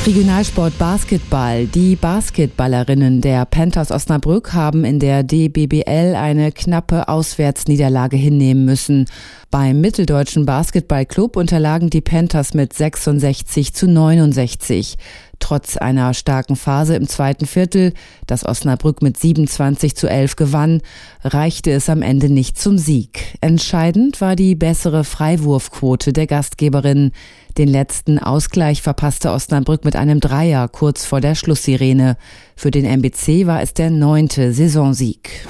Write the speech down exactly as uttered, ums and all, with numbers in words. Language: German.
Regionalsport Basketball. Die Basketballerinnen der Panthers Osnabrück haben in der D B B L eine knappe Auswärtsniederlage hinnehmen müssen. Beim Mitteldeutschen Basketballclub unterlagen die Panthers mit sechsundsechzig zu neunundsechzig. Trotz einer starken Phase im zweiten Viertel, das Osnabrück mit siebenundzwanzig zu elf gewann, reichte es am Ende nicht zum Sieg. Entscheidend war die bessere Freiwurfquote der Gastgeberinnen. Den letzten Ausgleich verpasste Osnabrück mit einem Dreier kurz vor der Schlusssirene. Für den M B C war es der neunte Saisonsieg.